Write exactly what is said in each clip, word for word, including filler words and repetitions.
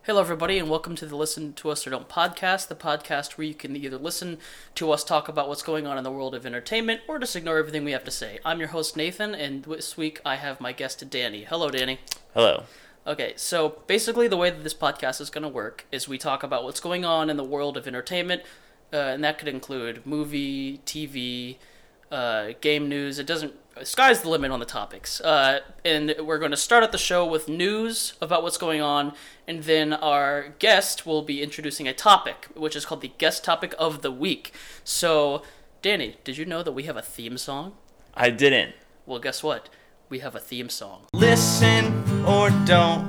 Hello, everybody, and welcome to the Listen to Us or Don't podcast, the podcast where you can either listen to us talk about what's going on in the world of entertainment or just ignore everything we have to say. I'm your host, Nathan, and this week I have my guest, Danny. Hello, Danny. Hello. Okay, so basically the way that this podcast is going to work is we talk about what's going on in the world of entertainment, uh, and that could include movie, T V, uh, game news. It doesn't... Sky's the limit on the topics. Uh, and we're going to start at the show with news about what's going on, and then our guest will be introducing a topic, which is called the guest topic of the week. So, Danny, did you know that we have a theme song? I didn't. Well, guess what? We have a theme song. Listen or don't,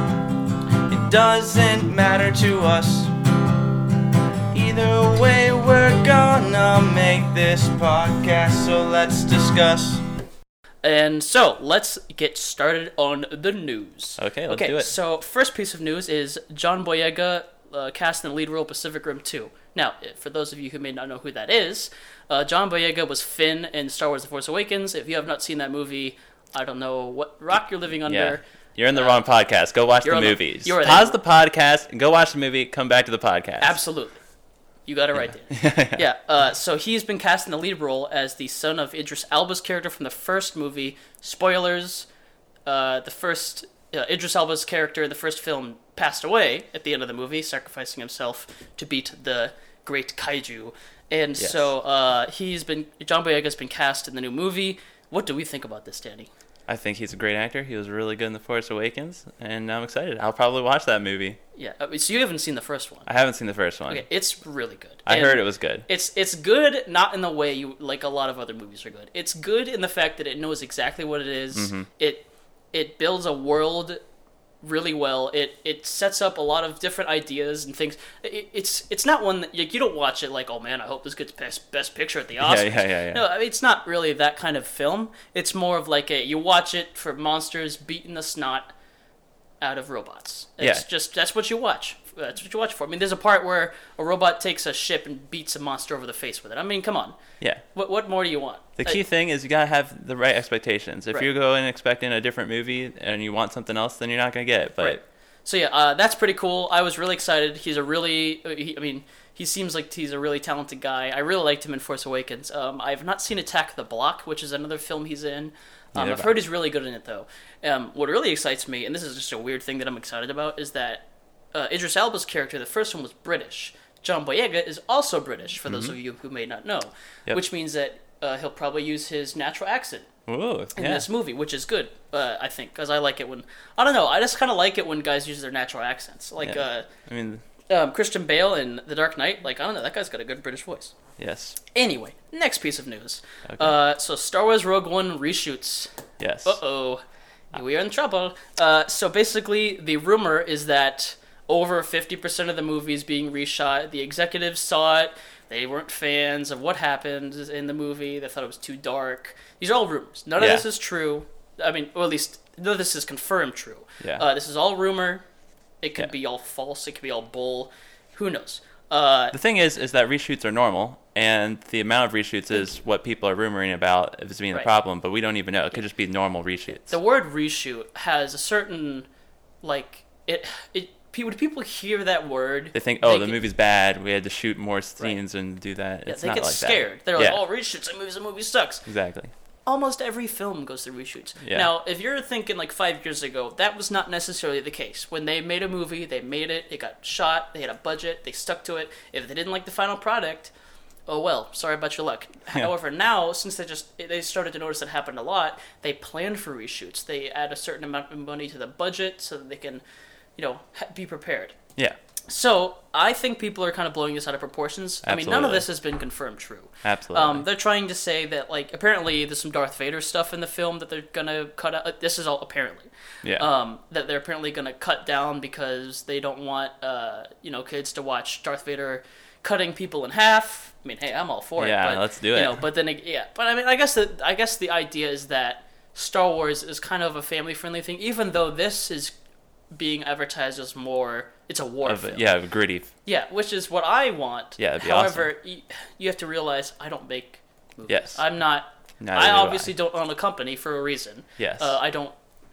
it doesn't matter to us. Either way, we're gonna make this podcast, so let's discuss. And so, let's get started on the news. Okay, let's okay, do it. So, first piece of news is John Boyega uh, cast in the lead role Pacific Rim two. Now, for those of you who may not know who that is, uh, John Boyega was Finn in Star Wars The Force Awakens. If you have not seen that movie, I don't know what rock you're living under. Yeah. You're in the Uh, wrong podcast. Go watch the the- movies. you're Pause the- the podcast and go watch the movie. Come back to the podcast. Absolutely. You got it right there. yeah, uh, so he's been cast in the lead role as the son of Idris Elba's character from the first movie. Spoilers, uh, the first, uh, Idris Elba's character in the first film passed away at the end of the movie, sacrificing himself to beat the great kaiju. And Yes. so uh, he's been, John Boyega's been cast in the new movie. What do we think about this, Danny? I think he's a great actor. He was really good in The Force Awakens, and I'm excited. I'll probably watch that movie. Yeah, uh, so you haven't seen the first one. I haven't seen the first one. Okay, it's really good. I And heard it was good. It's it's good, not in the way you like a lot of other movies are good. It's good in the fact that it knows exactly what it is. Mm-hmm. It it builds a world really well. It it sets up a lot of different ideas and things. It, it's it's not one that like, you don't watch it like, oh man, I hope this gets best best picture at the Oscars. Yeah, yeah, yeah, yeah. No, I mean, it's not really that kind of film. It's more of like a you watch it for monsters beating the snot out of robots. It's Yeah. just that's what you watch. That's what you watch for. I mean, there's a part where a robot takes a ship and beats a monster over the face with it. I mean, come on. Yeah. What what more do you want? The key Uh, thing is you gotta have the right expectations. If Right. you go in expecting a different movie and you want something else, then you're not gonna get it. But Right. So yeah, uh, that's pretty cool. I was really excited. He's a really, uh, he, I mean, he seems like he's a really talented guy. I really liked him in Force Awakens. Um, I've not seen Attack the Block, which is another film he's in. Um, Neither I've have heard I. he's really good in it though. Um, what really excites me, and this is just a weird thing that I'm excited about, is that uh, Idris Elba's character, the first one was British. John Boyega is also British, for those of you who may not know, Yep. which means that uh, he'll probably use his natural accent Ooh, in yeah. this movie, which is good, uh, I think, because I like it when I don't know. I just kind of like it when guys use their natural accents, like Yeah. I mean, uh, um, Christian Bale in The Dark Knight. Like I don't know, that guy's got a good British voice. yes, Anyway, next piece of news. Okay. Uh, so Star Wars Rogue One reshoots. yes. Uh oh, we are in trouble. Uh, so basically, the rumor is that over fifty percent of the movie is being reshot. The executives saw it. They weren't fans of what happened in the movie. They thought it was too dark. These are all rumors. None of Yeah. this is true. I mean, or at least none of this is confirmed true. Yeah. Uh, this is all rumor. It could Yeah. be all false. It could be all bull. Who knows? Uh, The thing is, is that reshoots are normal, and the amount of reshoots is what people are rumoring about as being Right. the problem, but we don't even know. It could just be normal reshoots. the word reshoot has a certain, like, it, it, pe- when people hear that word, They think, oh, the get- movie's bad. We had to shoot more scenes and do that. Yeah, It's they not get like scared. that. They're like, yeah, oh, reshoots, that movie, that movie sucks. exactly. Almost every film goes through reshoots. Yeah. Now, if you're thinking like five years ago, that was not necessarily the case. When they made a movie, they made it, it got shot, they had a budget, they stuck to it. If they didn't like the final product, oh well, sorry about your luck. Yeah. However, now, since they just they started to notice that happened a lot, they plan for reshoots. They add a certain amount of money to the budget so that they can, you know, ha- be prepared. Yeah, So, I think people are kind of blowing this out of proportions. I mean, none of Absolutely. this has been confirmed true. absolutely. Um, they're trying to say that, like, apparently there's some Darth Vader stuff in the film that they're gonna cut out. uh, This is all apparently. yeah. Um, that they're apparently gonna cut down because they don't want, uh, you know, kids to watch Darth Vader cutting people in half. I mean, hey, I'm all for it. Yeah, but, let's do You it. know, but then, ag- yeah, but I mean, I guess the I guess the idea is that Star Wars is kind of a family-friendly thing, even though this is being advertised as more. It's a war of, film. yeah, of gritty. Yeah, which is what I want. Yeah, it'd be However, y- you have to realize I don't make movies. Yes. I'm not. Neither I do obviously I. don't own a company for a reason. Yes. Uh, I don't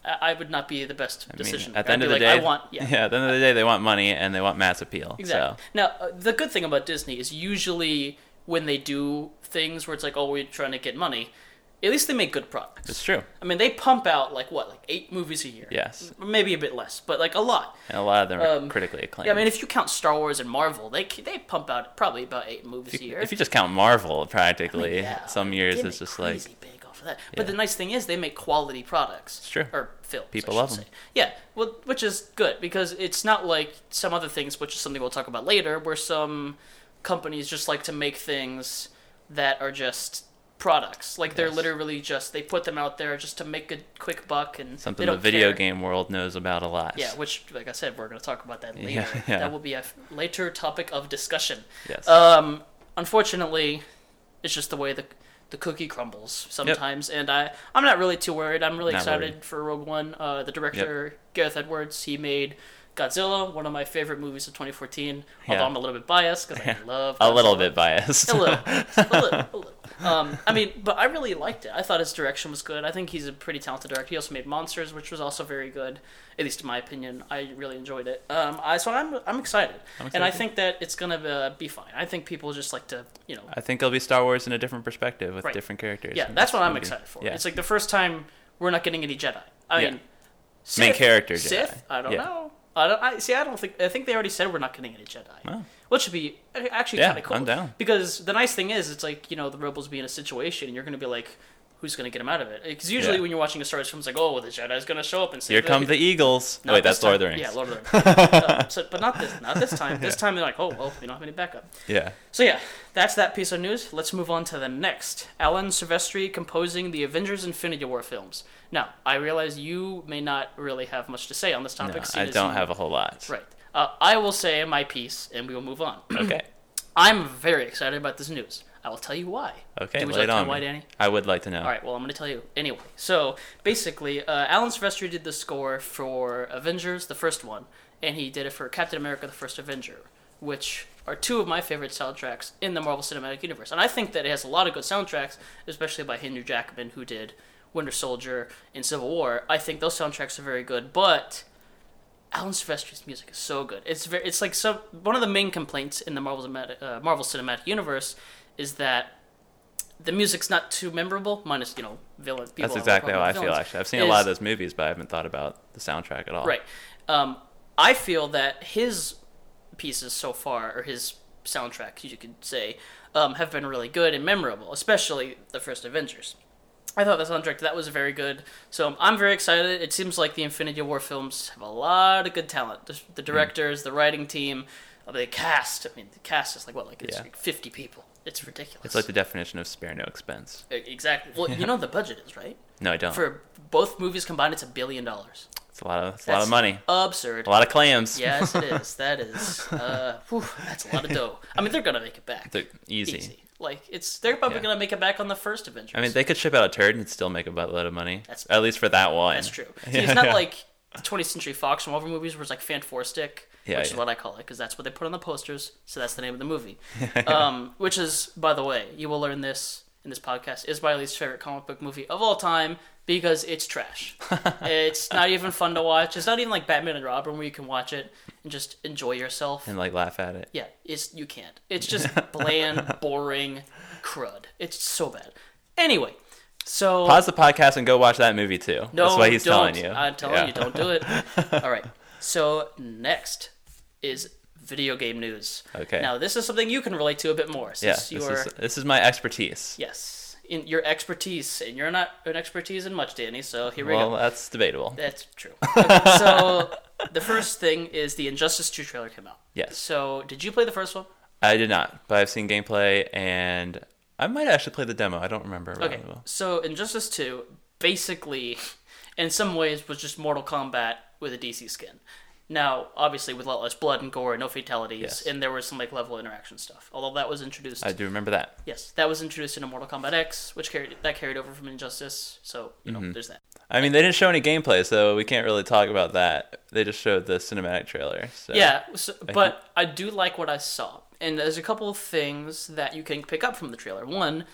I, I would not be the best I mean, decision. at the end I'd of be the like, day, I want, yeah. yeah, at the end of the day, they want money and they want mass appeal. Exactly. So. Now, uh, the good thing about Disney is usually when they do things where it's like, oh, we're trying to get money, at least they make good products. It's true. I mean, they pump out like what, like eight movies a year. Yes. Maybe a bit less, but like a lot. And a lot of them are Um, critically acclaimed. Yeah, I mean, if you count Star Wars and Marvel, they they pump out probably about eight movies if a you, year. if you just count Marvel, practically, I mean, yeah, some like, years they it's make just like, crazy big off of that. But Yeah. the nice thing is they make quality products. It's true. Or films. People I love should 'em. say. Yeah, well, which is good because it's not like some other things, which is something we'll talk about later, where some companies just like to make things that are just products. Like they're Yes. literally just they put them out there just to make a quick buck and something they the don't video care. game world knows about a lot. Yeah, which, like I said, we're going to talk about that later. Yeah, yeah. That will be a f- later topic of discussion. Yes. Um, unfortunately, it's just the way the the cookie crumbles sometimes, and I I'm not really too worried. I'm really Not excited worried. for Rogue One. Uh, the director Gareth Edwards, he made Godzilla, one of my favorite movies of twenty fourteen. Although Yeah. I'm a little bit biased because I love a little Godzilla. bit biased. A little, a little, a little. Um, I mean, but I really liked it. I thought his direction was good. I think he's a pretty talented director. He also made Monsters, which was also very good, at least in my opinion. I really enjoyed it. Um, I so I'm I'm excited, I'm and I excited. think that it's gonna uh, be fine. I think people just like to, you know, I think it'll be Star Wars in a different perspective with Right. different characters. yeah, in that's this what I'm movie. excited for. Yeah. It's like the first time we're not getting any Jedi. I Yeah. mean, Main Sith- character Jedi. Sith? I don't Yeah. know. I don't. I see. I don't think. I think they already said we're not getting any Jedi. Oh. Which should be actually Yeah, kind of cool. I'm down. Because the nice thing is, it's like, you know, the rebels be in a situation, and you're going to be like, who's going to get them out of it? Because usually Yeah. when you're watching a Star Wars film, it's like, oh, well, the Jedi's going to show up and save Here the... come the Eagles. Not Wait, this that's Lord of the time. Rings. Yeah, Lord of the Rings. uh, so, but not this. Not this time. This time they're like, oh, well, we don't have any backup. Yeah. So yeah, that's that piece of news. Let's move on to the next. Alan Silvestri composing the Avengers Infinity War films. Now, I realize you may not really have much to say on this No, topic. I seeing as don't you- have a whole lot. Right. Uh, I will say my piece, and we will move on. Okay. I'm very excited about this news. I will tell you why. Okay, Would you lay like it to on know why, me. Danny? I would like to know. All right, well, I'm going to tell you anyway. So, basically, uh, Alan Silvestri did the score for Avengers, the first one, and he did it for Captain America, the First Avenger, which are two of my favorite soundtracks in the Marvel Cinematic Universe. And I think that it has a lot of good soundtracks, especially by Henry Jackman, who did Winter Soldier and Civil War. I think those soundtracks are very good, but Alan Silvestri's music is so good. It's very, it's like so. One of the main complaints in the Marvel Cinematic, uh, Marvel Cinematic Universe is that the music's not too memorable, minus, you know, villain. People That's have a exactly how problem I with feel, villains, actually. I've seen a lot is- of those movies, but I haven't thought about the soundtrack at all. Right. Um, I feel that his pieces so far, or his soundtracks, you could say, um, have been really good and memorable, especially the first Avengers. I thought the soundtrack to that was very good, so I'm very excited. It seems like the Infinity War films have a lot of good talent. The, the directors, the writing team, uh, the cast. I mean, the cast is like, what, like, it's Yeah. like fifty people. It's ridiculous. It's like the definition of spare no expense. E- Exactly. Well, you know what the budget is, right? No, I don't. For both movies combined, it's a billion dollars. It's a lot of, it's a lot That's of money. Absurd. A lot of clams. Yes, it is. That is. Uh, whew, that's a lot of dough. I mean, they're gonna make it back. They're easy. Easy. Like it's. They're probably Yeah. gonna make it back on the first Avengers. I mean, they could ship out a turd and still make a buttload of money. That's- At least for that one. That's true. See, it's not like the twentieth Century Fox Marvel movies where it's like Fan Four Stick, Yeah, which is yeah. what I call it because that's what they put on the posters. So that's the name of the movie. um, which is, by the way, you will learn this in this podcast, is my least favorite comic book movie of all time because it's trash. It's not even fun to watch. It's not even like Batman and Robin where you can watch it and just enjoy yourself. And like laugh at it. Yeah, it's you can't. It's just bland, boring crud. It's so bad. Anyway, so Pause the podcast and go watch that movie too. no, That's what he's don't. telling you. I'm telling Yeah. you, don't do it. All right. So next is video game news. Okay. Now this is something you can relate to a bit more. Yeah, Since this you're is, this is my expertise. yes, in your expertise, and you're not an expertise in much, Danny. So here we Well, go. that's debatable. That's true. Okay, so the first thing is the Injustice two trailer came out. Yes. So did you play the first one? I did not, but I've seen gameplay, and I might actually play the demo. I don't remember. really Okay, well. so Injustice two basically, in some ways, was just Mortal Kombat with a D C skin. Now, obviously, with a lot less blood and gore, no fatalities, Yes. and there was some like level interaction stuff. Although that was introduced, I do remember that. yes, that was introduced into Mortal Kombat X, which carried that carried over from Injustice. So you know, Mm-hmm. there's that. I mean, they didn't show any gameplay, so we can't really talk about that. They just showed the cinematic trailer. So. Yeah, so, but I do like what I saw, and there's a couple of things that you can pick up from the trailer. One,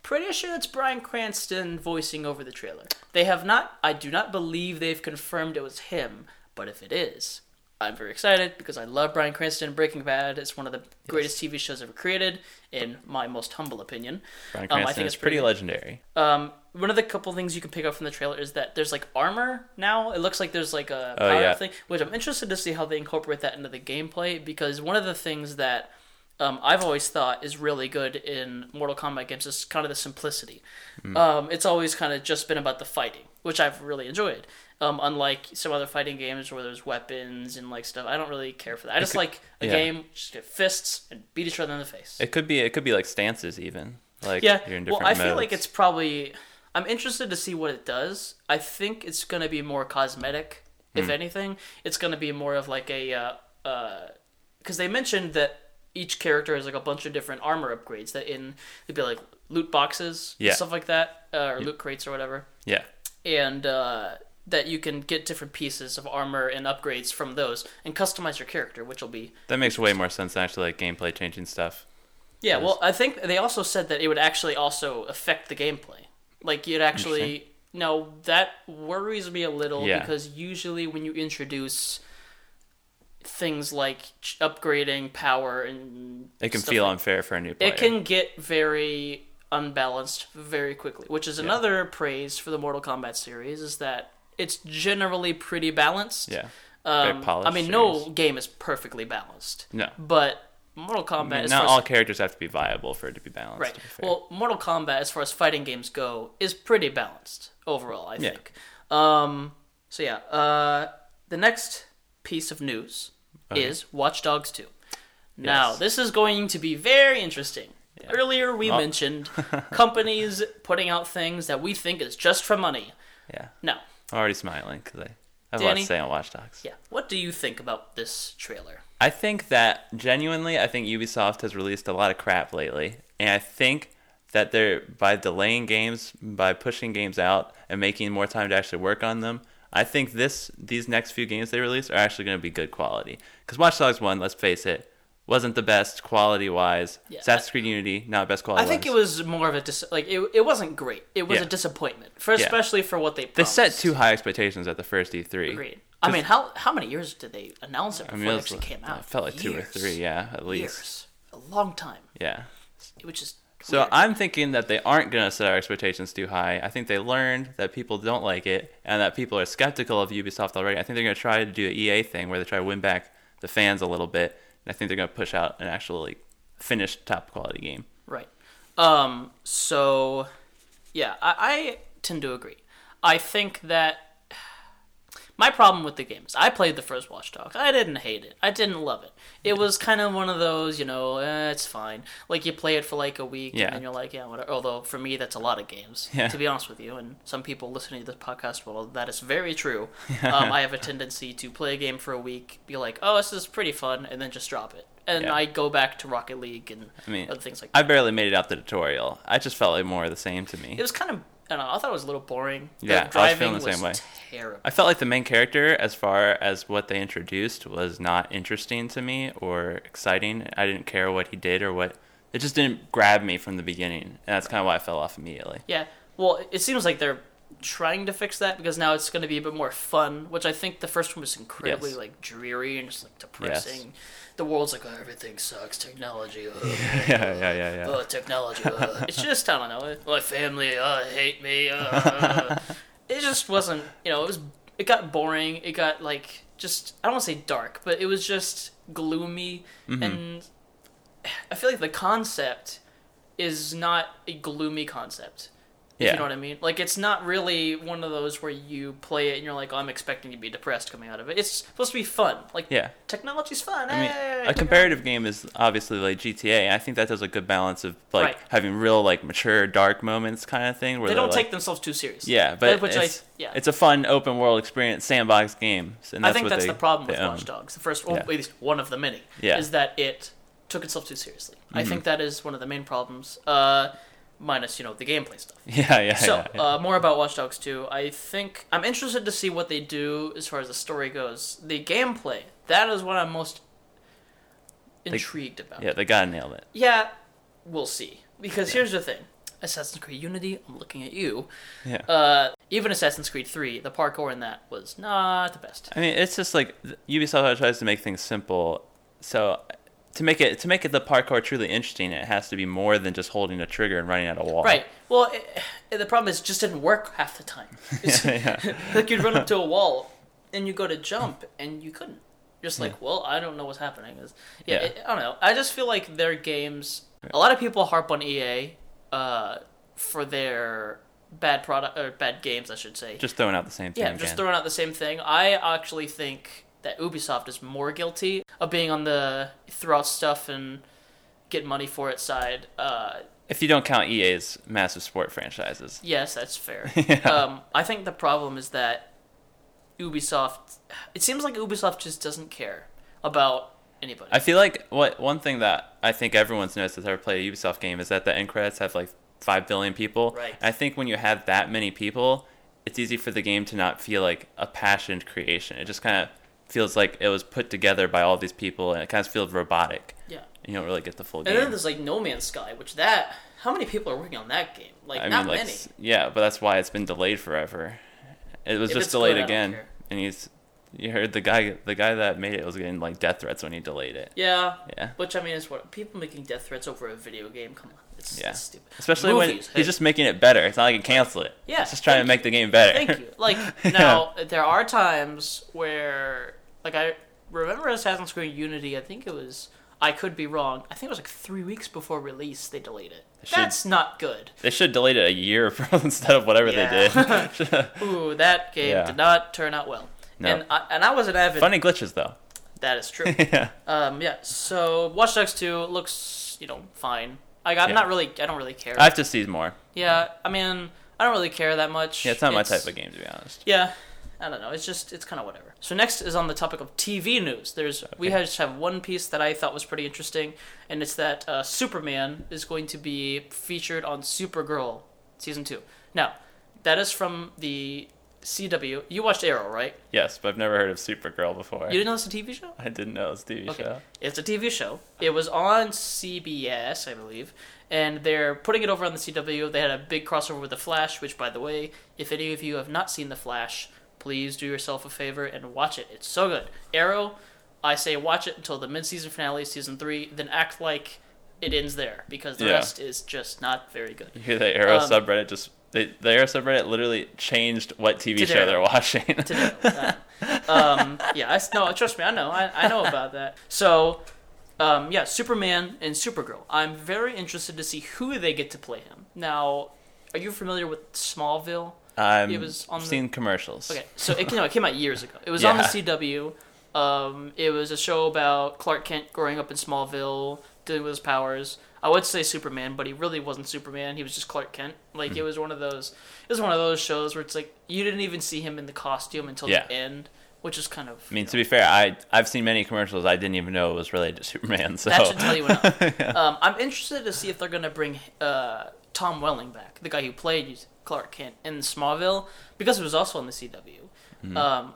pretty sure it's Bryan Cranston voicing over the trailer. They have not, I do not believe they've confirmed it was him, but if it is, I'm very excited because I love Bryan Cranston. Breaking Bad is one of the greatest yes. T V shows ever created, in my most humble opinion. Bryan Cranston um, I think it's pretty, pretty legendary. Um, one of the couple things you can pick up from the trailer is that there's like armor now. It looks like there's like a oh, power yeah. thing, which I'm interested to see how they incorporate that into the gameplay, because one of the things that um, I've always thought is really good in Mortal Kombat games is kind of the simplicity. Mm. Um, it's always kind of just been about the fighting, which I've really enjoyed. Um, unlike some other fighting games where there's weapons and like stuff, I don't really care for that. I just could, like a yeah. game, just get fists and beat each other in the face. It could be, it could be like stances even. Like yeah. You're in well, different I modes. feel like it's probably. I'm interested to see what it does. I think it's going to be more cosmetic, if mm. anything. It's going to be more of like a, uh, uh, because they mentioned that each character has like a bunch of different armor upgrades that in they'd be like loot boxes, yeah. stuff like that, uh, or yeah. loot crates or whatever. Yeah. And uh, that you can get different pieces of armor and upgrades from those and customize your character, which will be that makes way more sense than actually like gameplay changing stuff. Yeah, well, I think they also said that it would actually also affect the gameplay. Like you'd actually no, that worries me a little yeah. because usually when you introduce things like upgrading power and it can stuff feel like, unfair for a new player. It can get very unbalanced very quickly, which is another yeah. praise for the Mortal Kombat series is that it's generally pretty balanced. Yeah. Um, very polished I mean, series. No game is perfectly balanced. No. But Mortal Kombat, I mean, as not far all as, characters have to be viable for it to be balanced. Right. Be well, Mortal Kombat, as far as fighting games go, is pretty balanced overall, I yeah. think. Um, so yeah, uh, the next piece of news okay. is Watch Dogs two. Now, yes. this is going to be very interesting. Yeah. Earlier, we oh. mentioned companies putting out things that we think is just for money. Yeah. No. I'm already smiling because I have Danny, a lot to say on Watch Dogs. Yeah. What do you think about this trailer? I think that, genuinely, I think Ubisoft has released a lot of crap lately. And I think that they're, by delaying games, by pushing games out, and making more time to actually work on them, I think this these next few games they release are actually going to be good quality. Because Watch Dogs one, let's face it, wasn't the best quality-wise. Yeah. Assassin's Creed Unity, not best quality-wise. I think it was more of a dis- like it. It wasn't great. It was yeah. a disappointment, for especially yeah. for what they promised. They set too high expectations at the first E three. Agreed. I mean, how how many years did they announce it before I mean, it, it was, actually came out? It felt like Years. two or three, yeah, at least. Years. A long time. Yeah. Which is So weird. I'm thinking that they aren't going to set our expectations too high. I think they learned that people don't like it and that people are skeptical of Ubisoft already. I think they're going to try to do an E A thing where they try to win back the fans a little bit. And I think they're going to push out an actual like, finished top quality game. Right. Um. So, yeah, I, I tend to agree. I think that my problem with the game is I played the first Watch Dogs. I didn't hate it. I didn't love it. It was kind of one of those, you know, eh, it's fine. Like you play it for like a week yeah. and then you're like, yeah, whatever. Although for me, that's a lot of games, yeah. to be honest with you. And some people listening to this podcast, well, that is very true. um, I have a tendency to play a game for a week, be like, oh, this is pretty fun, and then just drop it. And yeah. I go back to Rocket League and I mean, other things like that. I barely made it out the tutorial. I just felt like more of the same to me. It was kind of, I don't know, I thought it was a little boring. Yeah, the driving I was feeling the same way. Terrible. I felt like the main character, as far as what they introduced, was not interesting to me or exciting. I didn't care what he did or what... It just didn't grab me from the beginning, and that's kind of why I fell off immediately. Yeah, well, it seems like they're trying to fix that because now it's going to be a bit more fun, which I think the first one was incredibly yes. like dreary and just like depressing. Yes. The world's like, oh, everything sucks, technology. Uh, yeah, yeah, yeah, yeah. Oh, technology. Uh. It's just, I don't know, my family uh, hate me. Uh. It just wasn't, you know, it was, it got boring. It got like, just, I don't want to say dark, but it was just gloomy. Mm-hmm. And I feel like the concept is not a gloomy concept. If yeah. you know what I mean? Like, it's not really one of those where you play it and you're like, oh, I'm expecting to be depressed coming out of it. It's supposed to be fun. Like, yeah. technology's fun. I mean, hey, a comparative game is obviously like G T A, and I think that does a good balance of like right. having real like mature dark moments kind of thing. Where they don't like, take themselves too seriously. Yeah, but Which it's, I, yeah. it's a fun open world experience sandbox game. And that's I think what that's they, the problem with own. Watch Dogs. The first, or Yeah. at least one of the many, Yeah. is that it took itself too seriously. Mm-hmm. I think that is one of the main problems. Uh, minus, you know, the gameplay stuff. Yeah, yeah, So, yeah, yeah. Uh, more about Watch Dogs two. I think I'm interested to see what they do as far as the story goes. The gameplay, that is what I'm most intrigued they, about. Yeah, they gotta nail it. Yeah, we'll see. Because Yeah. here's the thing. Assassin's Creed Unity, I'm looking at you. Yeah. Uh, even Assassin's Creed three, the parkour in that was not the best. I mean, it's just like Ubisoft tries to make things simple. So to make it to make it the parkour truly interesting, it has to be more than just holding a trigger and running at a wall. Right. Well, it, the problem is it just didn't work half the time. yeah, yeah. Like you'd run up to a wall and you go to jump and you couldn't. Just like, yeah. well, I don't know what's happening. It's, yeah, yeah. It, I don't know. I just feel like their games. A lot of people harp on E A uh, for their bad product or bad games, I should say. Just throwing out the same thing. Yeah, just again. throwing out the same thing. I actually think that Ubisoft is more guilty of being on the throw out stuff and get money for it side. Uh, if you don't count E A's massive sport franchises. Yes, that's fair. yeah. um, I think the problem is that Ubisoft. It seems like Ubisoft just doesn't care about anybody. I feel like what one thing that I think everyone's noticed that's ever played a Ubisoft game is that the end credits have like five billion people. Right. And I think when you have that many people, it's easy for the game to not feel like a passionate creation. It just kind of feels like it was put together by all these people, and it kind of feels robotic. Yeah. You don't really get the full and game. And then there's like No Man's Sky, which that how many people are working on that game? Like I not mean, like, many. Yeah, but that's why it's been delayed forever. It was If just it's delayed good, again, and he's. You heard the guy, the guy that made it was getting like death threats when he delayed it. Yeah. Yeah. Which I mean is what people making death threats over a video game. Come on, it's, yeah. it's stupid. Especially Movies, when hey. he's just making it better. It's not like he can cancel it. Yeah. He's just trying to make the game better. Thank you. Like now, there are times where, like I remember Assassin's Creed Unity. I think it was. I could be wrong. I think it was like three weeks before release they delayed it. Should, That's not good. They should delete it a year instead of whatever yeah. they did. Ooh, that game yeah. did not turn out well. No. And I, and I was an avid. Funny glitches though. That is true. yeah. Um. Yeah. So Watch Dogs two looks, you know, fine. Like, I'm yeah. not really. I don't really care. I have to see more. Yeah. I mean, I don't really care that much. Yeah, it's not it's, my type of game to be honest. Yeah. I don't know. It's just it's kind of whatever. So next is on the topic of T V news. There's okay. we just have one piece that I thought was pretty interesting, and it's that uh, Superman is going to be featured on Supergirl season two. Now, that is from the C W. You watched Arrow, right? Yes, but I've never heard of Supergirl before. You didn't know it's a T V show? I didn't know it's a T V okay. show. It's a T V show. It was on C B S, I believe, and they're putting it over on the C W. They had a big crossover with The Flash, which, by the way, if any of you have not seen The Flash, please do yourself a favor and watch it. It's so good. Arrow, I say watch it until the mid-season finale, season three, then act like it ends there, because the yeah. rest is just not very good. You hear the Arrow um, subreddit just... They, the Arrow subreddit literally changed what T V Today. show they're watching. Today. Uh, um, yeah, I, no, trust me, I know. I, I know about that. So, um, yeah, Superman and Supergirl. I'm very interested to see who they get to play him. Now, are you familiar with Smallville? I've it was on seen the... commercials. Okay, so it, no, it came out years ago. It was yeah. on the C W. Um, it was a show about Clark Kent growing up in Smallville, dealing with his powers. I would say Superman, but he really wasn't Superman. He was just Clark Kent. Like mm-hmm. it was one of those. It was one of those shows where it's like you didn't even see him in the costume until yeah. the end, which is kind of. I mean, know, to be fair, I I've seen many commercials. I didn't even know it was related to Superman. So that should tell you enough. yeah. um, I'm interested to see if they're gonna bring uh, Tom Welling back, the guy who played Clark Kent in Smallville, because it was also on the C W. Mm-hmm. Um,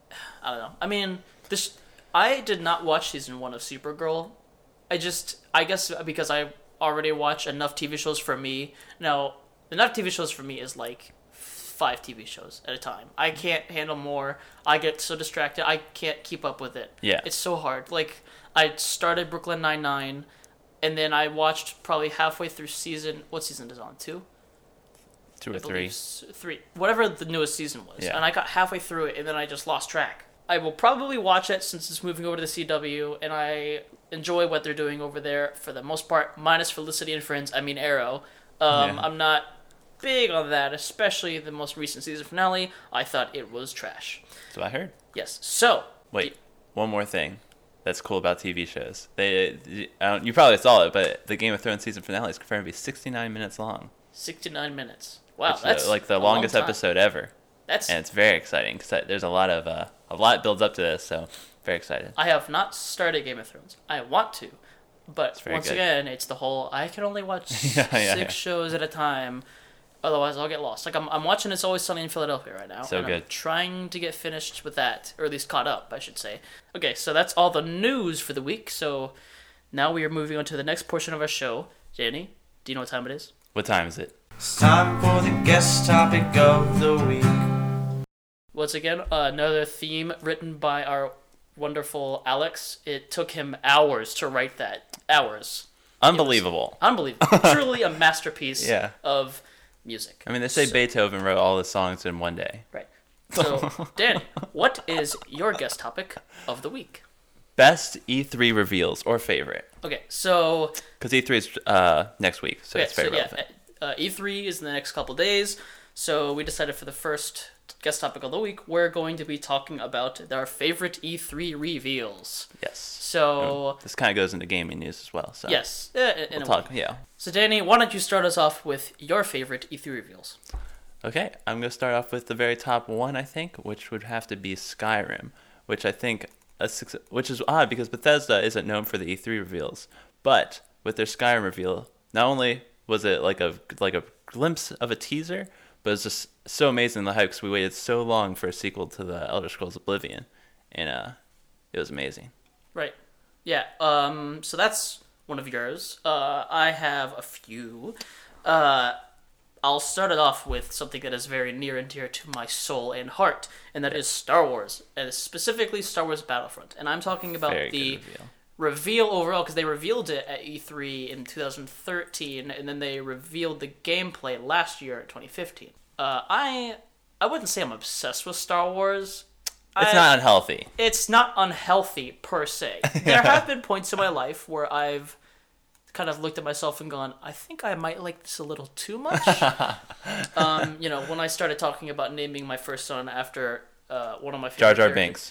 I don't know. I mean, this. I did not watch season one of Supergirl. I just, I guess because I already watch enough T V shows for me. Now, enough T V shows for me is like five T V shows at a time. I can't handle more. I get so distracted. I can't keep up with it. Yeah. It's so hard. Like, I started Brooklyn Nine-Nine, and then I watched probably halfway through season, what season is it on? Two? Two or I three. Three. Whatever the newest season was. Yeah. And I got halfway through it, and then I just lost track. I will probably watch it since it's moving over to the C W, and I enjoy what they're doing over there for the most part, minus Felicity and Friends, I mean Arrow. Um, yeah. I'm not big on that, especially the most recent season finale. I thought it was trash. That's what I heard. Yes. So. Wait, the- one more thing that's cool about T V shows. They, I don't, you probably saw it, but the Game of Thrones season finale is confirmed to be sixty-nine minutes long. sixty-nine minutes. Wow, Which that's is, like the longest episode ever. That's and it's very exciting because there's a lot of uh, a lot builds up to this, so very excited. I have not started Game of Thrones. I want to, but once good. again, it's the whole I can only watch yeah, yeah, six yeah. shows at a time, otherwise I'll get lost. Like I'm, I'm watching It's Always Sunny in Philadelphia right now. So and good. I'm trying to get finished with that, or at least caught up, I should say. Okay, so that's all the news for the week. So now we are moving on to the next portion of our show. Danny, do you know what time it is? What time is it? It's time for the guest topic of the week. Once again, uh, another theme written by our wonderful Alex. It took him hours to write that. Hours. Unbelievable. Unbelievable. Truly a masterpiece Yeah. of music. I mean, they say So- Beethoven wrote all the songs in one day. Right. So, Danny, what is your guest topic of the week? Best E three reveals or favorite? Okay, so Because E three is uh, next week, so okay, it's very so yeah, relevant. uh, E three is in the next couple days. So we decided for the first guest topic of the week, we're going to be talking about our favorite E three reveals. Yes. So This kind of goes into gaming news as well. So yes, uh, in we'll a talk. way. Yeah. So Danny, why don't you start us off with your favorite E three reveals? Okay, I'm going to start off with the very top one, I think, which would have to be Skyrim, which I think, a, suc- which is odd because Bethesda isn't known for the E three reveals, but with their Skyrim reveal, not only was it like a like a glimpse of a teaser, but it's just so amazing the hype because we waited so long for a sequel to the Elder Scrolls Oblivion, and uh, it was amazing. Right. Yeah. Um. So that's one of yours. Uh. I have a few. Uh. I'll start it off with something that is very near and dear to my soul and heart, and that is Star Wars, and specifically Star Wars Battlefront. And I'm talking about Very the good reveal. reveal overall, because they revealed it at E three in two thousand thirteen, and then they revealed the gameplay last year at twenty fifteen. Uh, I I wouldn't say I'm obsessed with Star Wars. It's I, not unhealthy. It's not unhealthy per se. There have been points in my life where I've kind of looked at myself and gone, I think I might like this a little too much. um, you know, when I started talking about naming my first son after uh, one of my Jar favorite Jar characters-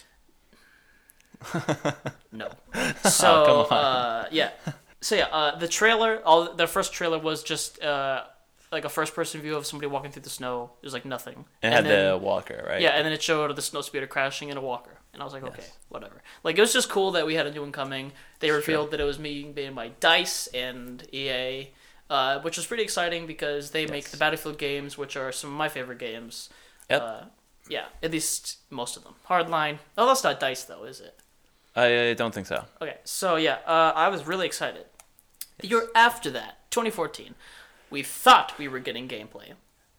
Binks. No. So, come on. uh, yeah. So, yeah, uh, the trailer, all the first trailer was just uh, like a first-person view of somebody walking through the snow. It was like nothing. It had then, the walker, right? Yeah, and then it showed the snow speeder crashing in a walker. And I was like, okay, Yes. whatever. Like, it was just cool that we had a new one coming. They It's revealed true. that it was being made by DICE and E A, uh, which was pretty exciting because they make Yes. the Battlefield games, which are some of my favorite games. Yep. Uh, yeah, at least most of them. Hardline. Oh, that's not DICE, though, is it? I don't think so. Okay, so yeah, uh, I was really excited. The year after that, twenty fourteen, we thought we were getting gameplay.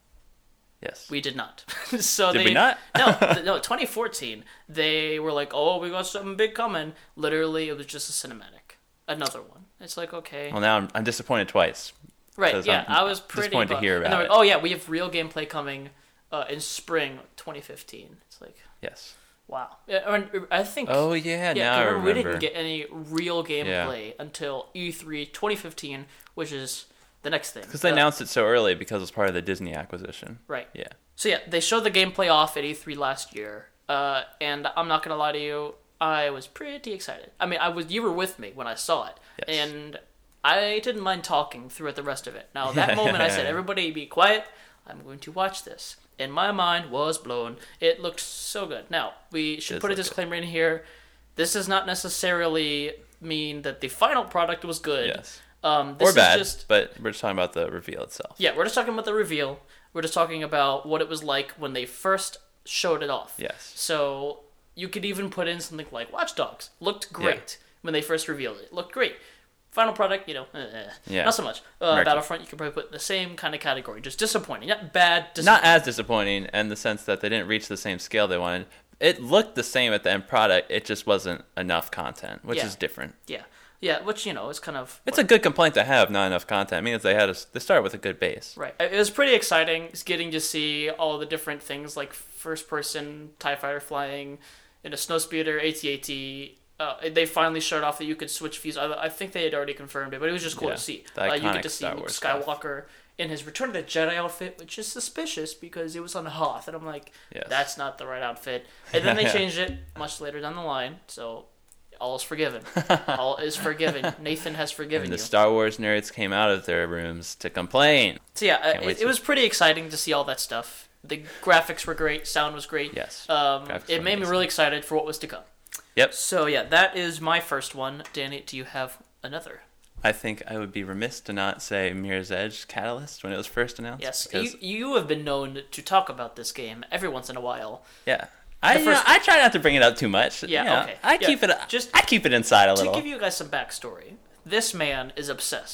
Yes. We did not. so Did they, we not? no, th- no. twenty fourteen, they were like, "Oh, we got something big coming." Literally, it was just a cinematic, another one. It's like, okay, Well, now I'm, I'm disappointed twice. right? 'cause Yeah, I'm I was pretty disappointed to bu- hear and about they're it. like, oh yeah, we have real gameplay coming uh, in spring twenty fifteen. It's like, Yes. wow. Yeah, and I think. Oh yeah, Yeah, now I remember, remember. we didn't get any real gameplay until E three twenty fifteen, which is the next thing. Because they Uh, announced it so early because it was part of the Disney acquisition. Right. Yeah. So yeah, they showed the gameplay off at E three last year, uh, and I'm not gonna lie to you, I was pretty excited. I mean, I was you were with me when I saw it, Yes. and I didn't mind talking throughout the rest of it. Now that moment, I said, Yeah. "Everybody, be quiet. I'm going to watch this." And my mind was blown. It looked so good. Now we should Does put a look good. disclaimer in here. This does not necessarily mean that the final product was good. Yes. Um, this Or bad, is just but we're just talking about the reveal itself. yeah, we're just talking about the reveal. We're just talking about what it was like when they first showed it off. Yes. So you could even put in something like Watch Dogs. Looked great when they first revealed it. Looked great. Final product, you know, eh, Yeah. not so much. Uh, Murky. Battlefront, you could probably put in the same kind of category. Just disappointing. Not bad, Not disappointing. as disappointing in the sense that they didn't reach the same scale they wanted. It looked the same at the end product. It just wasn't enough content, which Yeah. is different. Yeah. Yeah, which, you know, is kind of... It's a good complaint to have, not enough content. I mean, they had a, they started with a good base. Right. It was pretty exciting it's getting to see all the different things like first person TIE fighter flying in a snowspeeder, A T A T. Uh, they finally showed off that you could switch views. I, I think they had already confirmed it, but it was just cool Yeah, to see. the Uh, you iconic get to see Star Luke Wars stuff. Skywalker in his Return of the Jedi outfit, which is suspicious because it was on Hoth, and I'm like, Yes. that's not the right outfit. And then they changed it much later down the line, so all is forgiven. All is forgiven. Nathan has forgiven And the you. Star Wars nerds came out of their rooms to complain. So yeah, uh, Can't wait it, to- it was pretty exciting to see all that stuff. The graphics were great, sound was great. Yes. Um, Graphics it were made me amazing. really excited for what was to come. Yep. So yeah, that is my first one. Danny, do you have another? I think I would be remiss to not say Mirror's Edge Catalyst when it was first announced. Yes, because- you, you have been known to talk about this game every once in a while. Yeah. I, The you know, first- I try not to bring it up too much. Yeah, you know. okay. I Yeah, keep it just- I keep it inside a To little. give you guys some backstory, this man is obsessed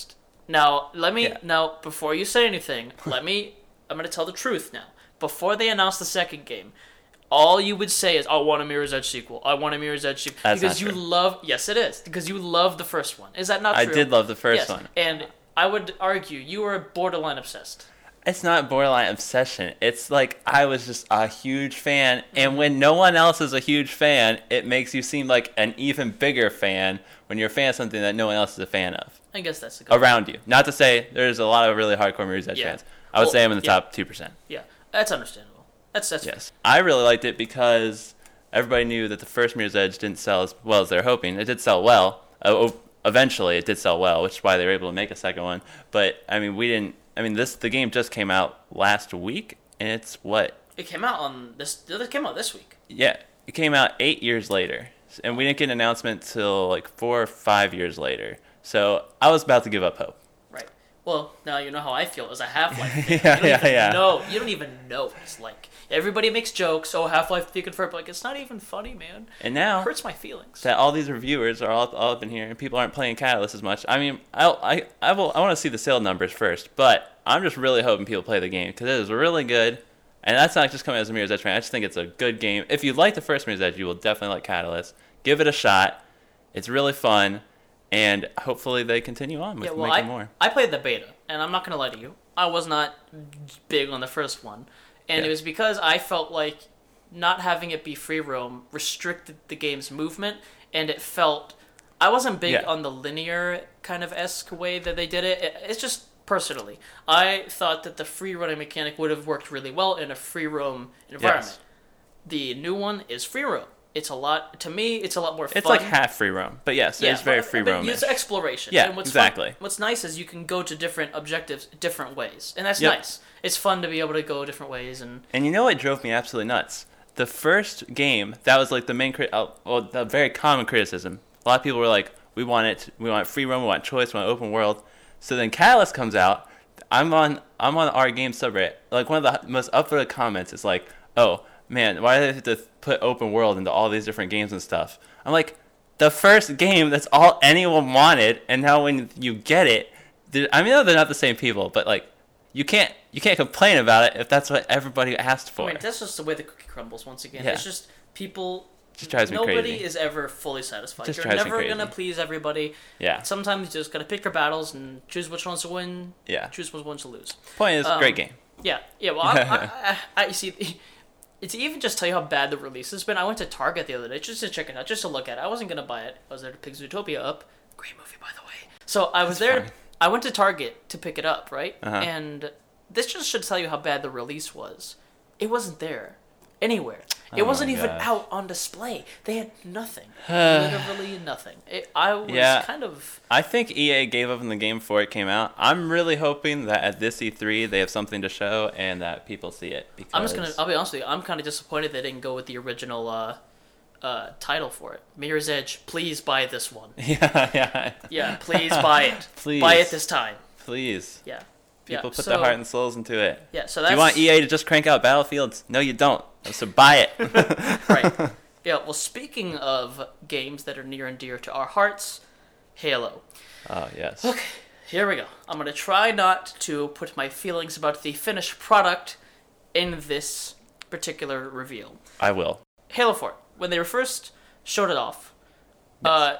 Now, let me Yeah. now before you say anything, let me. I'm gonna tell the truth now. Before they announced the second game, all you would say is, "I want a Mirror's Edge sequel. I want a Mirror's Edge sequel," That's because not you true. love. Yes, it is because you love the first one. Is that not I true? did love the first yes. one. And I would argue you were borderline obsessed. It's not borderline obsession. It's like I was just a huge fan, and when no one else is a huge fan, it makes you seem like an even bigger fan when you're a fan of something that no one else is a fan of I guess that's a good. around you. Not to say there's a lot of really hardcore Mirror's Edge Yeah. fans. I would Well, say I'm in the yeah. top two percent. Yeah, that's understandable. That's that's Yes. I really liked it because everybody knew that the first Mirror's Edge didn't sell as well as they were hoping. It did sell well. Uh, eventually, it did sell well, which is why they were able to make a second one. But, I mean, we didn't... I mean, this the game just came out last week, and it's what? It came out on this. It came out this week. Yeah, it came out eight years later, and we didn't get an announcement till like four or five years later. So I was about to give up hope. Right. Well, now you know how I feel as a Half-Life fan. Yeah, you don't yeah, even yeah. know. You don't even know. It's like everybody makes jokes. Oh, Half-Life three confirmed. Like it's not even funny, man. And It now hurts my feelings. that all these reviewers are all, all up in here, and people aren't playing Catalyst as much. I mean, I I I will I want to see the sale numbers first, but I'm just really hoping people play the game because it is really good. And that's not just coming as a Mirror's Edge fan. I just think it's a good game. If you like the first Mirror's Edge, you will definitely like Catalyst. Give it a shot. It's really fun, and hopefully they continue on with Yeah, well, making I, more. I played the beta, and I'm not going to lie to you. I was not big on the first one. And Yeah. it was because I felt like not having it be free roam restricted the game's movement, and it felt... I wasn't big Yeah. on the linear kind of esque way that they did it. it. It's just, personally, I thought that the free running mechanic would have worked really well in a free roam environment. Yes. The new one is free roam. It's a lot... To me, it's a lot more fun. It's like half free roam, but yes, it's very but- free but roam. It's exploration. Yeah, and what's exactly. Fun, what's nice is you can go to different objectives different ways, and that's Yep. nice. It's fun to be able to go different ways, and And you know what drove me absolutely nuts? The first game, that was like the main, crit- uh, well, the very common criticism. A lot of people were like, we want it, we want free roam, we want choice, we want open world. So then Catalyst comes out. I'm on, I'm on our game subreddit. Like one of the most upvoted comments is like, oh man, why do they have to put open world into all these different games and stuff? I'm like, the first game, that's all anyone wanted, and now when you get it, they're- I mean, no, they're not the same people, but like, you can't, you can't complain about it if that's what everybody asked for. I mean that's just the way the cookie crumbles. Once again, Yeah. it's just people. Just drives me Nobody crazy. is ever fully satisfied. Just You're drives me never crazy. gonna please everybody. Yeah. Sometimes you just gotta pick your battles and choose which ones to win. Yeah. Choose which ones to lose. Point is, Um, great game. Yeah, yeah. Well, I, I, I, I you see. To even just tell you how bad the release has been, I went to Target the other day just to check it out, just to look at it. I wasn't gonna buy it. I was there to pick Zootopia up. Great movie, by the way. So I was That's there. fine. I went to Target to pick it up, right? Uh-huh. And this just should tell you how bad the release was. It wasn't there anywhere. It Oh wasn't my even gosh. out on display. They had nothing. Literally nothing. It, I was Yeah. kind of. I think E A gave up on the game before it came out. I'm really hoping that at this E three they have something to show and that people see it. Because I'm just gonna. I'll be honest with you. I'm kind of disappointed they didn't go with the original uh, uh, title for it. Mirror's Edge. Please buy this one. yeah, yeah. Yeah, please buy it. Please. Buy it this time. Please. Yeah. People yeah. put so, their heart and souls into it. Yeah, so Do that's you want E A to just crank out Battlefields? No, you don't. So buy it. right. Yeah, well speaking of games that are near and dear to our hearts, Halo. Oh, yes. Okay, here we go. I'm gonna try not to put my feelings about the finished product in this particular reveal. I will. Halo four, when they were first showed it off, uh,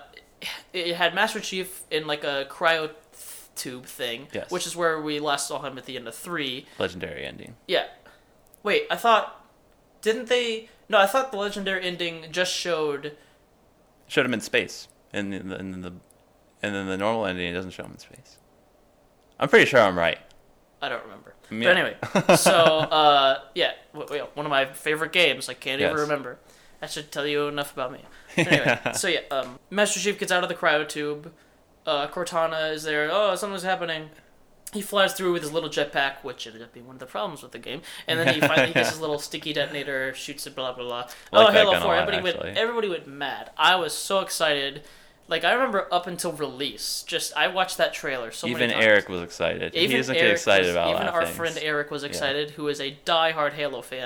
it had Master Chief in like a cryo tube thing, Yes. which is where we last saw him at the end of three. Legendary ending. Yeah. Wait, I thought, didn't they? No, I thought the legendary ending just showed. Showed him in space. And in the, in the and then the normal ending, it doesn't show him in space. I'm pretty sure I'm right. I don't remember. Yeah. But anyway, so uh, yeah, w- w- one of my favorite games. I can't even Yes. remember. That should tell you enough about me. Anyway, so yeah, um, Master Chief gets out of the cryotube. Uh, Cortana is there. Oh, something's happening. He flies through with his little jetpack, which ended up being one of the problems with the game. And then he finally gets his little sticky detonator, shoots it, blah blah blah. I like oh, that Halo gun a four! lot, Everybody went. actually. Everybody went mad. I was so excited. Like I remember up until release, just I watched that trailer so Even many times. Eric was excited. Even he doesn't Eric get excited was, about a even lot our of things. friend Eric was excited, who is a die-hard Halo fan.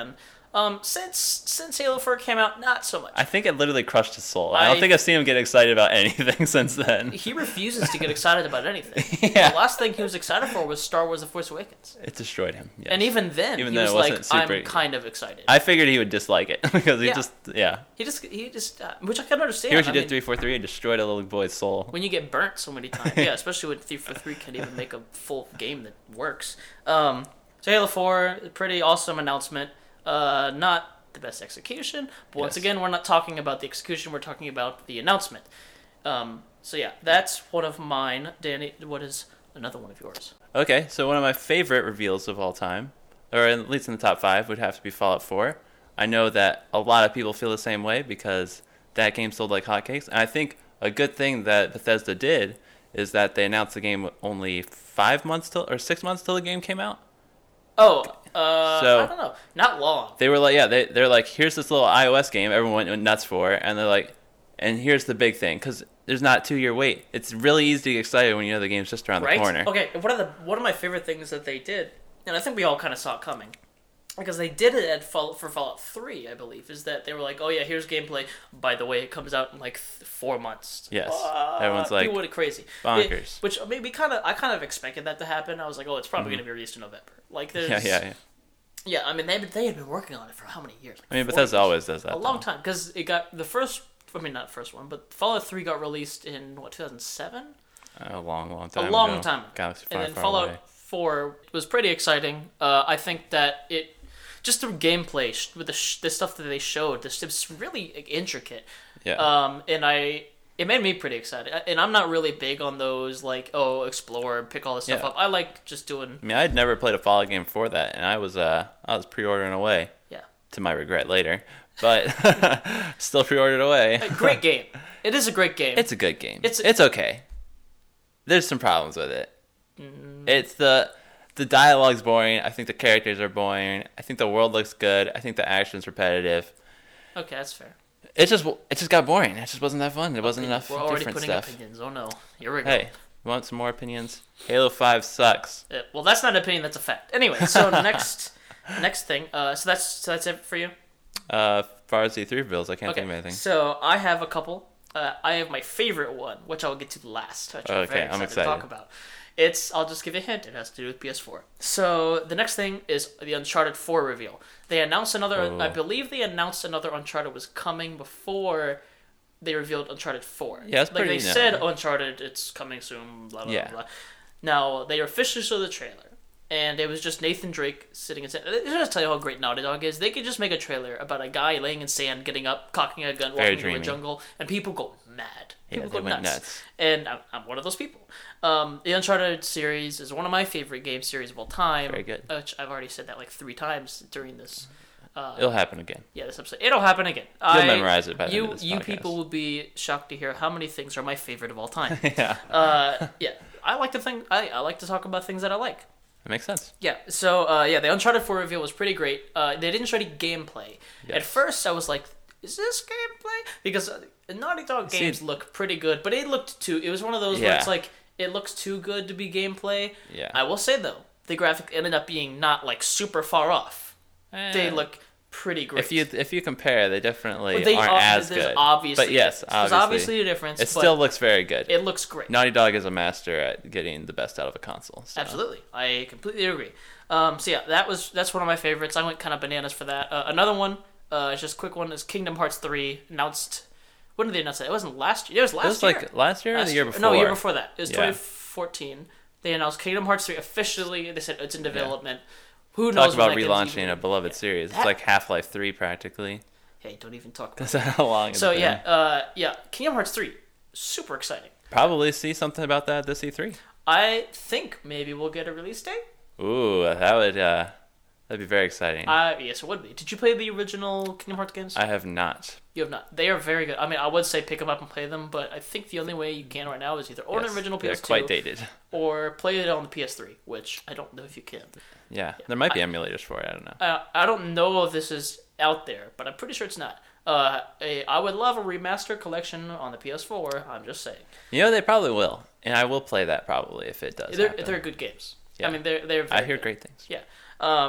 Um, since since Halo four came out, not so much. I think it literally crushed his soul. I, don't I- think I've seen him get excited about anything since then. He refuses to get excited about anything. Yeah. The last thing he was excited for was Star Wars: The Force Awakens, It destroyed him. Yes. and even then, Even he then was it wasn't like, super- "I'm kind of excited." I figured he would dislike it because he Yeah. just yeah. he just he just uh, which I can understand. Here's what I you did mean, three four three and destroyed a little boy's soul. when you get burnt so many times. Yeah, especially when three forty-three can't even make a full game that works. Um, so Halo four, pretty awesome announcement. Uh, not the best execution, but once Yes. again, we're not talking about the execution. We're talking about the announcement. Um, so yeah, that's one of mine. Danny, what is another one of yours? Okay, so one of my favorite reveals of all time, or at least in the top five, would have to be Fallout four. I know that a lot of people feel the same way because that game sold like hotcakes. And I think a good thing that Bethesda did is that they announced the game only five months till or six months till the game came out. Oh, uh, So- I don't know. Not long. They were like, yeah, they they're like, here's this little iOS game everyone went nuts for, and they're like, and here's the big thing because there's not two year wait. It's really easy to get excited when you know the game's just around Right? the corner. Okay, one of the one of my favorite things that they did, and I think we all kind of saw it coming, because they did it at Fall, for Fallout three, I believe, is that they were like, oh yeah, here's gameplay. By the way, it comes out in like th- four months. Yes. Ah, Everyone's like, people went crazy. bonkers. It- which I mean, we kind of, I kind of expected that to happen. I was like, oh, it's probably going to be released in November. Like there's, Yeah, yeah, yeah. yeah. I mean, they they had been working on it for how many years? I mean, Four Bethesda years? always does that. a long though. time, because it got the first. I mean, not the first one, but Fallout three got released in what two thousand seven. A long, long time. A long ago. time ago. Galaxy And far, then far Fallout away. four was pretty exciting. Uh, I think that it, just the gameplay sh- with the sh- the stuff that they showed, this it's really like, intricate. Yeah. Um, and I it made me pretty excited. And I'm not really big on those like oh explore, pick all this stuff Yeah. up. I like just doing I mean, I'd never played a Fallout game before that, and I was uh, I was pre-ordering away. yeah. To my regret later, but still pre-ordered away. A great game. It is a great game. It's a good game. It's- It's it's okay. There's some problems with it. Mm. It's the the dialogue's boring. I think the characters are boring. I think the world looks good. I think the action's repetitive. okay, that's fair. It just it just got boring. It just wasn't that fun. It wasn't enough We're already different putting stuff. opinions. Oh no, here we go. Hey, you want some more opinions? Halo five sucks. Uh, well, that's not an opinion. That's a fact. Anyway, so next next thing. Uh, so that's so that's it for you. Uh, as far as the three bills, I can't think of anything. So I have a couple. Uh, I have my favorite one, which I'll get to last. Which I'm Okay, very I'm excited, to talk excited. about. It's. I'll just give you a hint. It has to do with P S four. So the next thing is the Uncharted four reveal. They announced another. Oh. I believe they announced another Uncharted was coming before they revealed Uncharted four. Yeah, it's like pretty they known. said, Uncharted, it's coming soon. Blah blah Yeah. blah. Now they officially showed the trailer, and it was just Nathan Drake sitting in sand. It just tell you how great Naughty Dog is. They could just make a trailer about a guy laying in sand, getting up, cocking a gun, Very walking through a dreamy. jungle, and people go mad. Yeah, People they go went nuts. nuts. And I'm, I'm one of those people. Um, the Uncharted series is one of my favorite game series of all time. Very good. Which I've already said that like three times during this. Uh, It'll happen again. yeah, this episode. It'll happen again. You'll I, memorize it by the you, end of this You podcast. people will be shocked to hear how many things are my favorite of all time. Yeah, uh, yeah, I like to think. I, I like to talk about things that I like. that makes sense. Yeah. So uh, yeah, the Uncharted four reveal was pretty great. Uh, they didn't show any gameplay. At Yes. first, I was like, "Is this gameplay?" Because uh, Naughty Dog See- games look pretty good, but it looked too. It was one of those where Yeah. it's like it looks too good to be gameplay. Yeah. I will say though, the graphic ended up being not like super far off. They Eh. look pretty great. If you if you compare, they definitely But they aren't are- as there's good. obviously but yes, there's obviously, obviously a difference. it but still looks very good. it looks great. Naughty Dog is a master at getting the best out of a console. so. Absolutely, I completely agree. Um, so yeah, that was that's one of my favorites. I went kind of bananas for that. Uh, another one, uh, just a quick one, is Kingdom Hearts three announced. When did they announce that? It wasn't last year. It was last It was year. like last year or Last the year before? No, year before that. It was Yeah. twenty fourteen. They announced Kingdom Hearts three officially. They said it's in development. Who Talk knows? about when that game's relaunching even- a beloved Yeah. series. That- It's like Half Life Three practically. Hey, don't even talk about. That's how long. It's So been. yeah, uh, yeah, Kingdom Hearts three, super exciting. Probably see something about that at this E three. I think maybe we'll get a release date. Ooh, that would uh, that'd be very exciting. Uh, yes, it would be. Did you play the original Kingdom Hearts games? I have not. You have not. They are very good. I mean, I would say pick them up and play them, but I think the only way you can right now is either own Yes, an original P they're S two quite dated. or play it on the P S three, which I don't know if you can. Yeah, there might be emulators for it. I don't know. Uh, I don't know if this is out there, but I'm pretty sure it's not. Uh, a, I would love a remaster collection on the P S four. I'm just saying. You know, they probably will, and I will play that probably if it does. They're, happen. they're good games. Yeah. I mean, they're they're. Very I hear good. great things. Yeah. Um,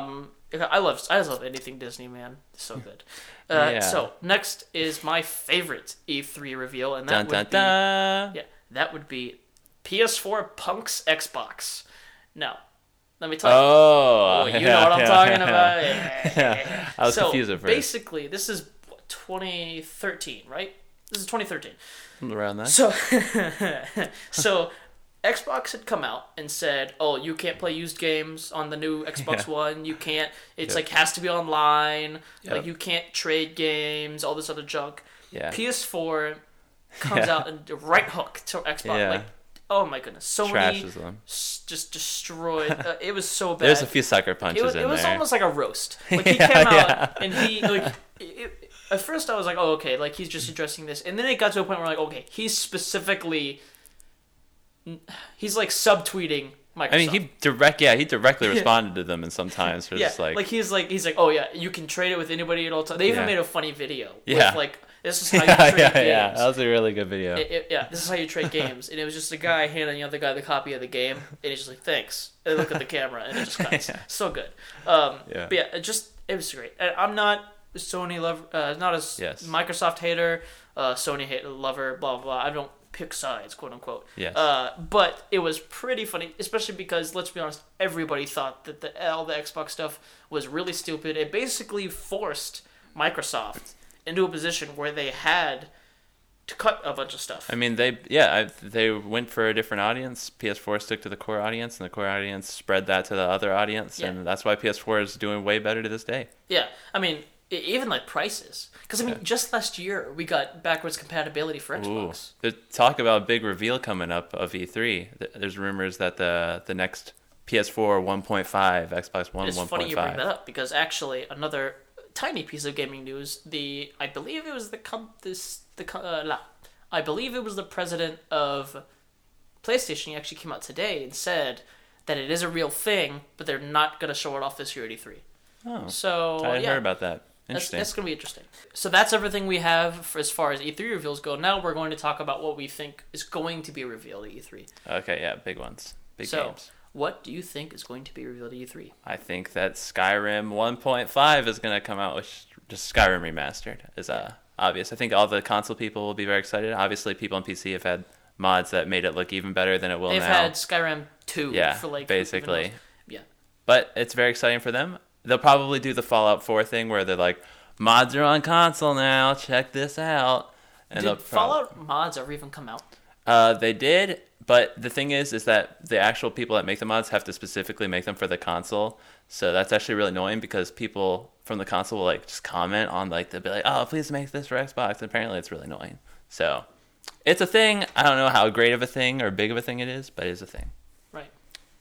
I love I just love anything Disney, man. It's so good. Uh, Yeah. So next is my favorite E three reveal, and that Dun, would dun, be dun. yeah, that would be P S four Punk's Xbox. Now, let me tell you. Oh, Oh, you yeah, know what I'm yeah, talking yeah. about. Yeah. Yeah. I was so confused at first. basically, this is what, twenty thirteen, right? This is twenty thirteen. Around that. So, so Xbox had come out and said, "Oh, you can't play used games on the new Xbox Yeah. One. You can't. It's Yep. like has to be online. Yep. Like you can't trade games. All this other junk." Yeah. P S four comes Yeah. out and right hook to Xbox. Yeah. Like, oh my goodness, Sony Trashes them. s- just destroyed. Uh, it was so bad. There's a few sucker punches It was, in it was there. almost like a roast. Like he Yeah, came out yeah. and he like. It, at first, I was like, "Oh, okay." Like he's just addressing this, and then it got to a point where like, "Okay, he's specifically." He's like subtweeting Microsoft. I mean, he direct, yeah, he directly responded to them, and sometimes they're yeah, just like, like he's like he's like, "Oh yeah, you can trade it with anybody at all times." They even Yeah. made a funny video Yeah. with like, "This is how you yeah, trade yeah, games." yeah, that was a really good video. It- it- yeah, this is how you trade games, and it was just a guy handing the other guy the copy of the game, and he's just like, "Thanks," and look at the camera, and it just cuts. Yeah. So good. Um, Yeah. But yeah, it just it was great. And I'm not a Sony lover, uh, not a s- Yes. Microsoft hater, uh, Sony hate lover, blah blah blah. I don't pick sides, quote unquote. Yes. Uh, but it was pretty funny, especially because let's be honest, everybody thought that the all the Xbox stuff was really stupid. It basically forced Microsoft into a position where they had to cut a bunch of stuff. I mean, they yeah, I, they went for a different audience. P S four stuck to the core audience, and the core audience spread that to the other audience, Yeah. and that's why P S four is doing way better to this day. Yeah, I mean, e- even like prices. Because I mean, Yeah. just last year we got backwards compatibility for Ooh, Xbox. there's talk about a big reveal coming up of E three. Th- There's rumors that the the next P S four one point five, Xbox One It's funny you bring that one point five. up because actually another tiny piece of gaming news. The I believe it was the com- this the co- uh, la, I believe it was the president of PlayStation. He actually came out today and said that it is a real thing, but they're not gonna show it off this year at E three. Oh, So I hadn't yeah. heard about that. That's, Interesting. that's going to be interesting. So that's everything we have for as far as E three reveals go. Now we're going to talk about what we think is going to be revealed at E three. Okay, yeah, big ones, big so, games. what do you think is going to be revealed at E three? I think that Skyrim one point five is going to come out with just Skyrim remastered is uh, obvious. I think all the console people will be very excited. Obviously, people on P C have had mods that made it look even better than it will They've now. had Skyrim two yeah, for like basically. even those- Yeah. But it's very exciting for them. They'll probably do the Fallout four thing where they're like, mods are on console now, check this out. And they'll Did prob- Fallout mods ever even come out? Uh, they did, but the thing is, is that the actual people that make the mods have to specifically make them for the console. So that's actually really annoying because people from the console will like just comment on like they'll be like, "Oh, please make this for Xbox." And apparently, it's really annoying. So it's a thing. I don't know how great of a thing or big of a thing it is, but it is a thing. Right.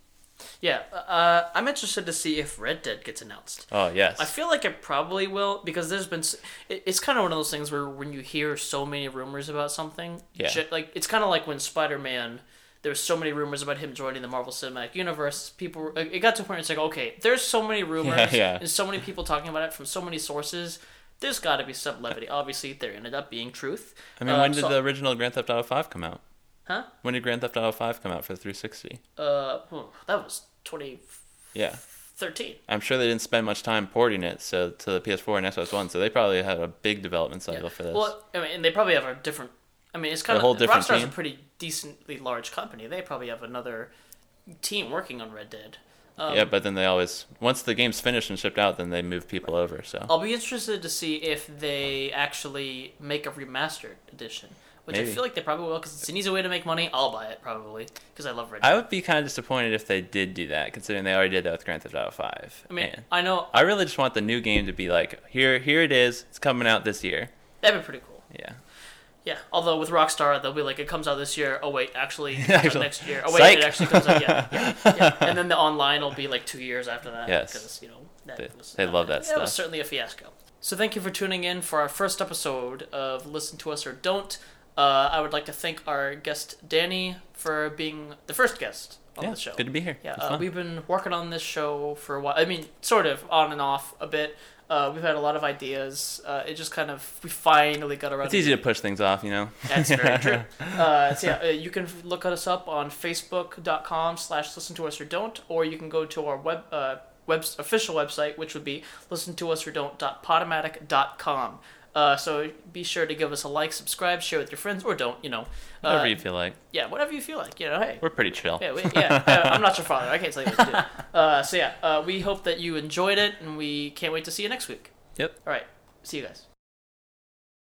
Yeah. Uh, I'm interested to see if Red Dead gets announced. Oh yes. I feel like it probably will because there's been. s- it- It's kind of one of those things where when you hear so many rumors about something, Yeah. ju- like it's kind of like when Spider-Man. There was so many rumors about him joining the Marvel Cinematic Universe. People, were- it got to a point where it's like, okay, there's so many rumors Yeah, yeah. and so many people talking about it from so many sources. There's got to be some levity. Obviously, there ended up being truth. I mean, Uh, when did so- the original Grand Theft Auto five come out? Huh? When did Grand Theft Auto five come out for the three sixty? Uh, oh, that was twenty Yeah. thirteen. I'm sure they didn't spend much time porting it so to the P S four and Xbox One, so they probably had a big development cycle for this. Well, I mean, and they probably have a different. I mean, it's kind A of whole different Rockstar's team? a pretty decently large company. They probably have another team working on Red Dead. Um, yeah, but then they always once the game's finished and shipped out, then they move people over. So I'll be interested to see if they actually make a remastered edition, which I Maybe. feel like they probably will because it's an easy way to make money. I'll buy it probably because I love Red Dead. I would be kind of disappointed if they did do that, considering they already did that with Grand Theft Auto five. I mean, And I know I really just want the new game to be like, here, here it is. It's coming out this year. that'd be pretty cool. Yeah. Yeah, although with Rockstar, they'll be like, it comes out this year. Oh wait, actually, it comes out Actually. next year. Oh wait, Psych. it actually comes out. Yeah, yeah, yeah. And then the online will be like two years after that. Yes. because you know that They- was, they love that That was stuff. certainly a fiasco. So thank you for tuning in for our first episode of Listen to Us or Don't. Uh, I would like to thank our guest Danny for being the first guest on Yeah, the show. good to be here. Yeah, It was uh, fun. we've been working on this show for a while. I mean, sort of on and off a bit. Uh, we've had a lot of ideas. Uh, it just kind of we finally got around. It's easy to push things off, you know. That's very true. Uh, so yeah, uh, you can look us up on facebook dot com slash listen to us or don't, or you can go to our web uh, web official website, which would be listen to us or don't dot podomatic dot com. Uh, so be sure to give us a like, subscribe, share with your friends, or don't, you know. Uh, Whatever you feel like. Yeah, whatever you feel like. You know, hey. We're pretty chill. Yeah, we, yeah. uh, I'm not your father. I can't tell you what to do. Uh, so yeah, uh, we hope that you enjoyed it, and we can't wait to see you next week. Yep. All right. See you guys.